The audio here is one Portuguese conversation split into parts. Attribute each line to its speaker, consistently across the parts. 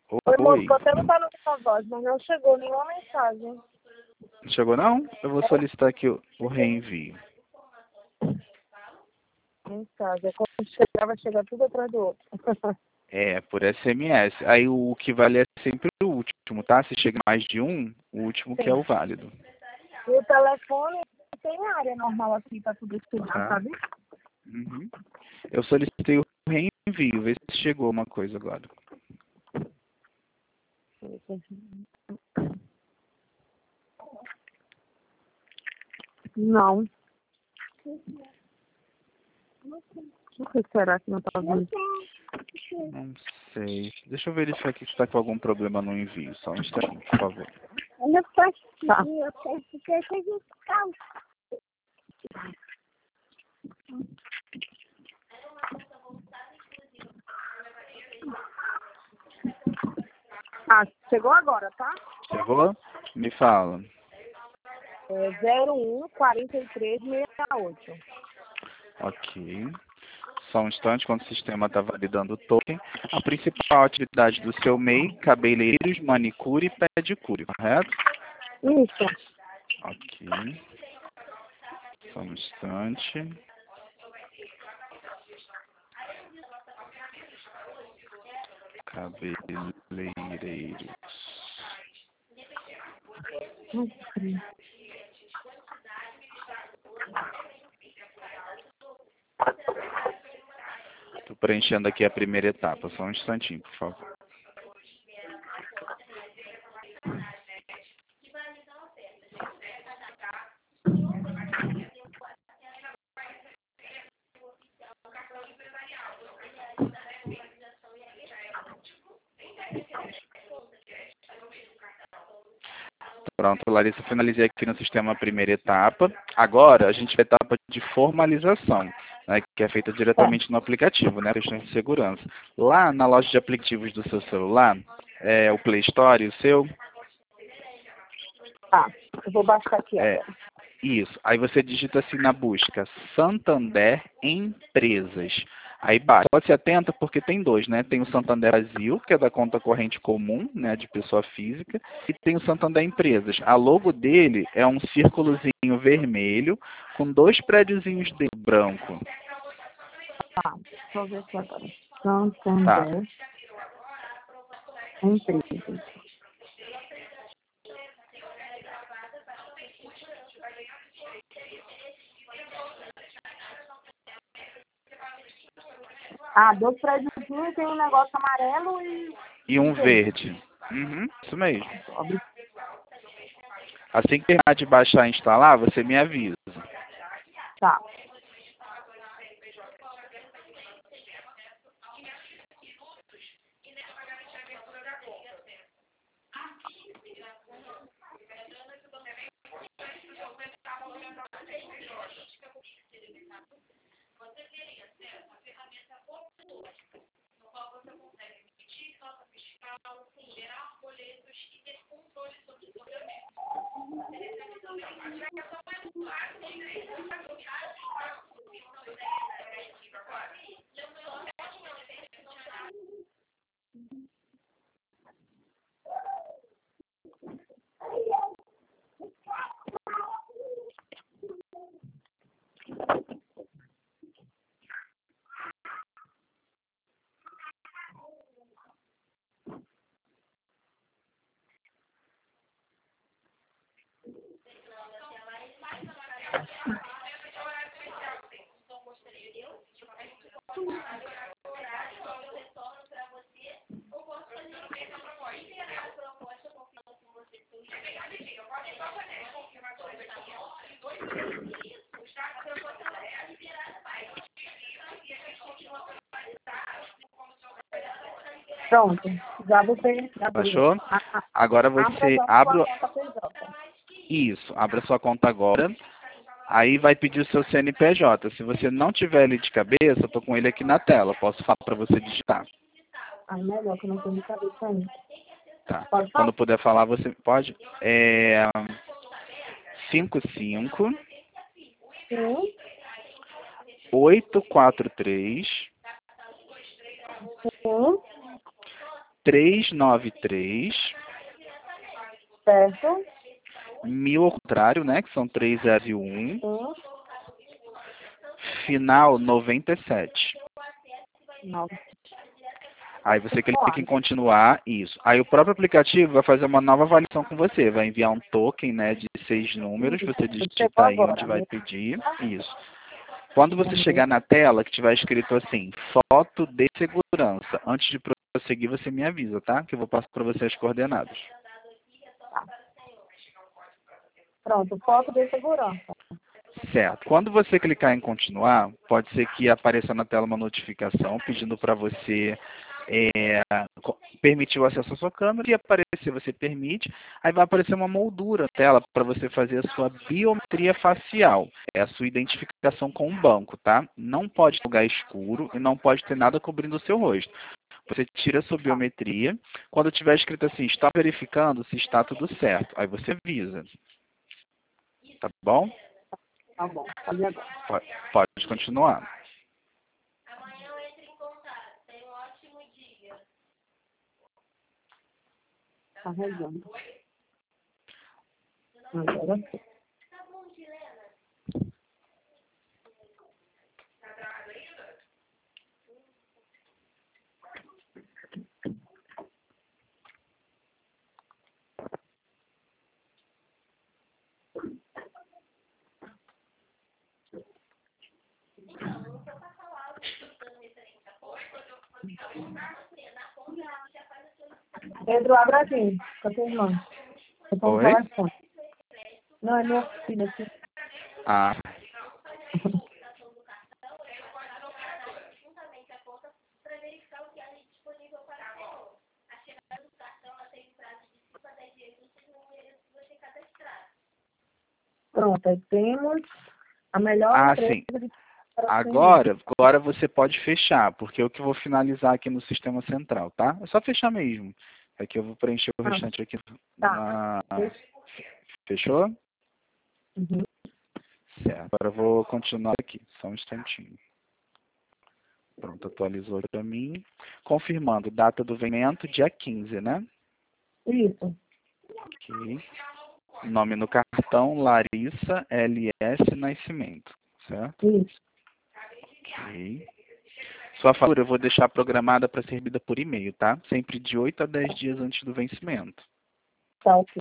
Speaker 1: Oi, moço,
Speaker 2: Oi.
Speaker 1: tô até notando sua voz, mas não chegou nenhuma mensagem.
Speaker 2: Não chegou não? Eu vou solicitar aqui o reenvio.
Speaker 1: Mensagem. Quando chegar, vai chegar tudo atrás do outro.
Speaker 2: É, por SMS. Aí o que vale é sempre o último, tá? Se chega mais de um, o último que é o válido.
Speaker 1: E o telefone tem área normal aqui pra tudo estudar,
Speaker 2: Tá?
Speaker 1: sabe?
Speaker 2: Uhum. Eu solicitei o reenvio, vê se chegou uma coisa agora.
Speaker 1: Não. O que será que não tá vindo?
Speaker 2: Não sei. Deixa eu verificar aqui se está com algum problema no envio. Só um instantinho, por favor.
Speaker 1: Eu posso
Speaker 3: Tá.
Speaker 1: eu penso que a gente calma. Ah, chegou agora, tá?
Speaker 2: Chegou? Me fala.
Speaker 1: É 01-4368.
Speaker 2: Ok. Só um instante, quando o sistema está validando o token. A principal atividade do seu MEI, cabeleireiros, manicure e pedicure, correto?
Speaker 1: Isso.
Speaker 2: Ok. Só um instante. Cabeleireiros. Estou preenchendo aqui a primeira etapa. Só um instantinho, por favor. Pronto, Larissa, finalizei aqui no sistema a primeira etapa. Agora, a gente vai à etapa de formalização, né, que é feita diretamente no aplicativo, né, questões de segurança. Lá na loja de aplicativos do seu celular, o Play Store, o seu,
Speaker 1: Tá. Eu vou baixar aqui
Speaker 2: é,
Speaker 1: agora.
Speaker 2: isso. Aí você digita assim na busca, Santander Empresas. Aí baixa. Pode se atenta porque tem dois, né? Tem o Santander Brasil, que é da conta corrente comum, né, de pessoa física, e tem o Santander Empresas. A logo dele é um círculozinho vermelho com dois prédiozinhos de branco.
Speaker 1: Tá. Deixa eu ver aqui agora.
Speaker 2: Tá.
Speaker 1: Santander Empresas. Ah, dois prédiozinhos, tem um negócio amarelo
Speaker 2: E um verde. Uhum, isso mesmo.
Speaker 1: Abre.
Speaker 2: Assim que terminar de baixar e instalar, você me avisa.
Speaker 1: Tá. Pronto. Já você abriu.
Speaker 2: Baixou? Agora você abre isso, abre a sua conta agora. Aí vai pedir o seu CNPJ. Se você não tiver ele de cabeça, eu tô com ele aqui na tela. Posso falar para você digitar.
Speaker 1: Ah, melhor que eu não tenho de cabeça ainda.
Speaker 2: Tá.
Speaker 1: Pode falar?
Speaker 2: Quando puder falar, você pode. 55
Speaker 1: Sim.
Speaker 2: 843
Speaker 1: Sim.
Speaker 2: 393,
Speaker 1: Certo?
Speaker 2: 1000 ao contrário, né? Que são 3 zeros e 1.
Speaker 1: Um,
Speaker 2: Final 97.
Speaker 1: 9.
Speaker 2: Aí você clica em continuar, isso. Aí o próprio aplicativo vai fazer uma nova avaliação com você. Vai enviar um token, né, de 6 números. Você digita
Speaker 1: Chegou
Speaker 2: aí onde
Speaker 1: agora,
Speaker 2: vai
Speaker 1: né?
Speaker 2: pedir. Isso. Quando você chegar na tela que tiver escrito assim, foto de segurança, antes de prosseguir você me avisa, tá? Que eu vou passar para você as coordenadas.
Speaker 1: Pronto, foto de segurança.
Speaker 2: Certo. Quando você clicar em continuar, pode ser que apareça na tela uma notificação pedindo para você permitir o acesso à sua câmera. Se aparecer, você permite. Aí vai aparecer uma moldura na tela para você fazer a sua biometria facial. É a sua identificação com o banco, tá? Não pode ter lugar escuro e não pode ter nada cobrindo o seu rosto. Você tira a sua biometria. Quando tiver escrito assim, está verificando se está tudo certo. Aí você avisa. Tá bom?
Speaker 1: Tá bom, pode ir agora.
Speaker 2: Pode continuar.
Speaker 1: Carregando. Agora sim. Pedro, abre aqui, com a tua irmã. Eu tô no
Speaker 2: Oi?
Speaker 1: telefone. Não, é meu filho aqui.
Speaker 2: Ah,
Speaker 1: Pronto, aí temos a melhor empresa
Speaker 2: sim.
Speaker 1: de
Speaker 2: Agora você pode fechar, porque eu que vou finalizar aqui no sistema central, tá? É só fechar mesmo. Aqui eu vou preencher o restante aqui
Speaker 1: Tá.
Speaker 2: na... Fechou?
Speaker 1: Uhum.
Speaker 2: Certo. Agora eu vou continuar aqui, só um instantinho. Pronto, atualizou para mim. Confirmando, data do vencimento, dia 15, né?
Speaker 1: Isso.
Speaker 2: Ok. Nome no cartão, Larissa LS Nascimento, certo?
Speaker 1: Isso.
Speaker 2: Ok. Sua fatura eu vou deixar programada para ser recebida por e-mail, tá? Sempre de 8 a 10 dias antes do vencimento.
Speaker 1: Tá ok.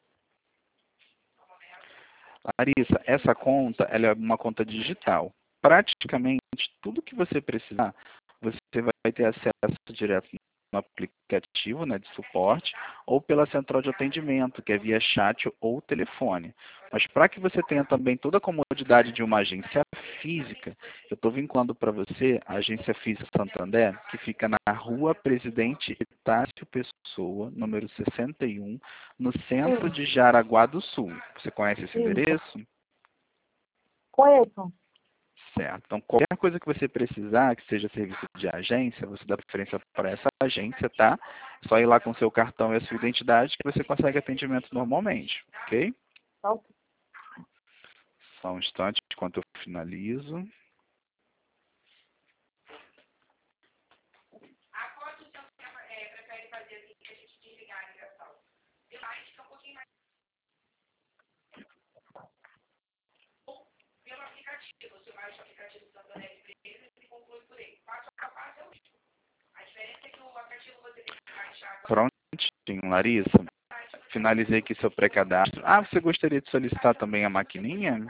Speaker 2: Larissa, essa conta ela é uma conta digital. Praticamente tudo que você precisar, você vai ter acesso direto no aplicativo, né, de suporte, ou pela central de atendimento, que é via chat ou telefone. Mas para que você tenha também toda a comodidade de uma agência física, eu estou vinculando para você a Agência Física Santander, que fica na Rua Presidente Etácio Pessoa, número 61, no centro de Jaraguá do Sul. Você conhece esse endereço?
Speaker 1: Conheço.
Speaker 2: Certo. Então, qualquer coisa que você precisar, que seja serviço de agência, você dá preferência para essa agência, tá? É só ir lá com o seu cartão e a sua identidade que você consegue atendimento normalmente, ok?
Speaker 1: Tá ok.
Speaker 2: Só um instante enquanto eu finalizo. Prontinho, Larissa. Finalizei aqui seu pré-cadastro. Ah, você gostaria de solicitar também a maquininha?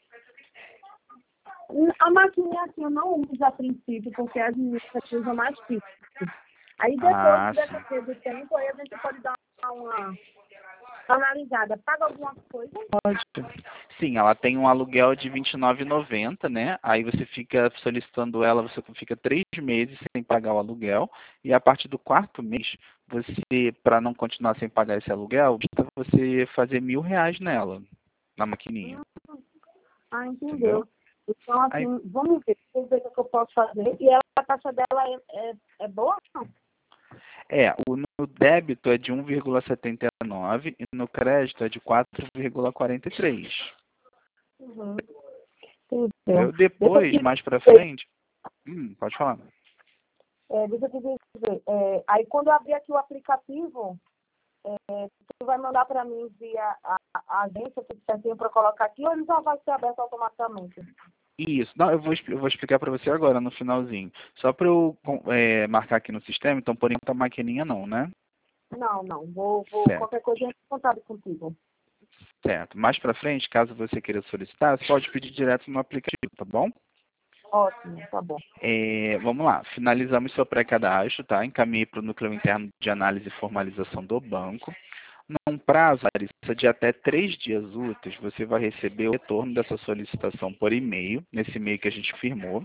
Speaker 1: A maquininha assim eu não uso a princípio, porque as meninas usam mais físico. Aí depois,
Speaker 2: Ah,
Speaker 1: se
Speaker 2: sim.
Speaker 1: depender do tempo, aí a gente pode dar uma analisada. Paga alguma coisa?
Speaker 2: Pode. Sim, ela tem um aluguel de R$ 29,90, né? Aí você fica solicitando ela, você fica 3 meses sem pagar o aluguel. E a partir do quarto mês, você, para não continuar sem pagar esse aluguel, basta você fazer R$ 1.000 nela, na maquininha.
Speaker 1: Ah,
Speaker 2: Entendeu?
Speaker 1: entendeu. Então,
Speaker 2: Aí,
Speaker 1: assim, vamos ver o que eu posso fazer. E a taxa dela é boa? Não?
Speaker 2: no débito é de 1,79 e no crédito é de 4,43.
Speaker 1: Uhum.
Speaker 2: Entendeu?
Speaker 1: Entendeu.
Speaker 2: Depois, mais para frente, pode falar.
Speaker 1: Deixa eu te dizer, Aí, quando eu abrir aqui o aplicativo, tu vai mandar para mim via a agência, tudo certinho para colocar aqui, ou ele já vai ser aberto automaticamente?
Speaker 2: Isso. Não, eu vou explicar para você agora, no finalzinho. Só para eu marcar aqui no sistema, então por enquanto a maquininha não, né?
Speaker 1: Não. Vou
Speaker 2: Certo.
Speaker 1: qualquer coisa eu entro em contato contigo.
Speaker 2: Certo. Mais para frente, caso você queira solicitar, você pode pedir direto no aplicativo, tá bom?
Speaker 1: Ótimo, tá bom.
Speaker 2: Vamos lá. Finalizamos seu pré-cadastro, tá? Encaminhei para o núcleo interno de análise e formalização do banco. Num prazo, Larissa, de até 3 dias úteis, você vai receber o retorno dessa solicitação por e-mail, nesse e-mail que a gente firmou.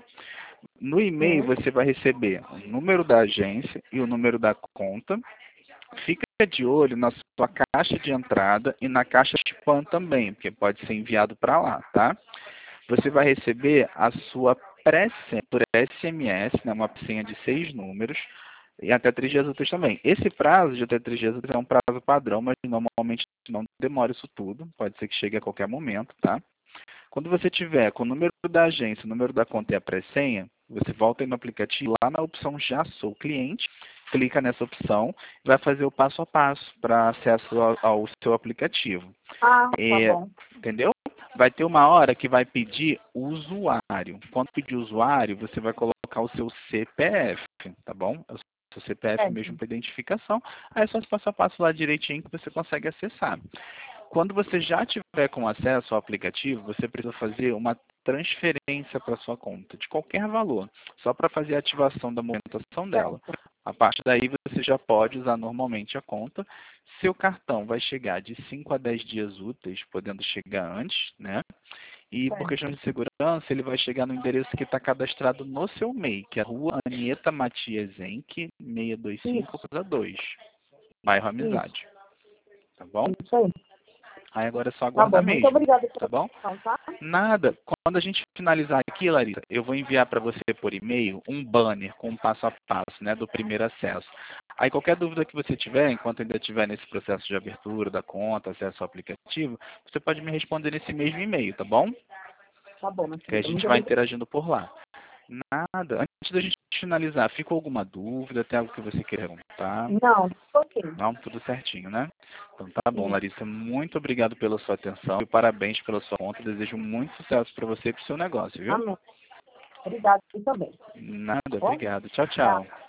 Speaker 2: No e-mail, você vai receber o número da agência e o número da conta. Fica de olho na sua caixa de entrada e na caixa de spam também, porque pode ser enviado para lá, tá? Você vai receber a sua pré-senha por SMS, né, uma senha de 6 números, e até 3 dias úteis também. Esse prazo de até 3 dias úteis é um prazo padrão, mas normalmente não demora isso tudo, pode ser que chegue a qualquer momento, tá? Quando você tiver com o número da agência, o número da conta e a pré-senha, você volta aí no aplicativo, lá na opção Já Sou Cliente, clica nessa opção e vai fazer o passo a passo para acesso ao seu aplicativo.
Speaker 1: Tá bom.
Speaker 2: Entendeu? Vai ter uma hora que vai pedir o usuário. Quando pedir o usuário, você vai colocar o seu CPF, tá bom? O seu CPF mesmo para identificação. Aí é só esse passo a passo lá direitinho que você consegue acessar. Quando você já tiver com acesso ao aplicativo, você precisa fazer uma transferência para sua conta, de qualquer valor, só para fazer a ativação da movimentação dela. A partir daí, você já pode usar normalmente a conta. Seu cartão vai chegar de 5 a 10 dias úteis, podendo chegar antes, né? E por questão de segurança, ele vai chegar no endereço que está cadastrado no seu MEI, que é a Rua Anieta Matias Enck, 625, casa 2, bairro Amizade. Tá bom?
Speaker 1: Isso aí.
Speaker 2: Aí agora é só aguardar mesmo.
Speaker 1: Muito obrigada
Speaker 2: Tá bom?
Speaker 1: tá?
Speaker 2: Nada. Quando a gente finalizar aqui, Larissa, eu vou enviar para você por e-mail um banner com um passo a passo, né, do primeiro acesso. Aí qualquer dúvida que você tiver, enquanto ainda estiver nesse processo de abertura da conta, acesso ao aplicativo, você pode me responder nesse mesmo e-mail, tá bom?
Speaker 1: Tá bom, mas
Speaker 2: Que a gente vai interagindo por lá. Nada. Antes da gente finalizar, ficou alguma dúvida? Tem algo que você queira perguntar?
Speaker 1: Não, ok.
Speaker 2: Não, tudo certinho, né? Então tá bom, Larissa. Muito obrigado pela sua atenção e parabéns pela sua conta. Desejo muito sucesso para você e para o seu negócio, viu?
Speaker 1: Amém. Obrigada, e também.
Speaker 2: Nada,
Speaker 1: Bom?
Speaker 2: obrigado. Tchau, tchau.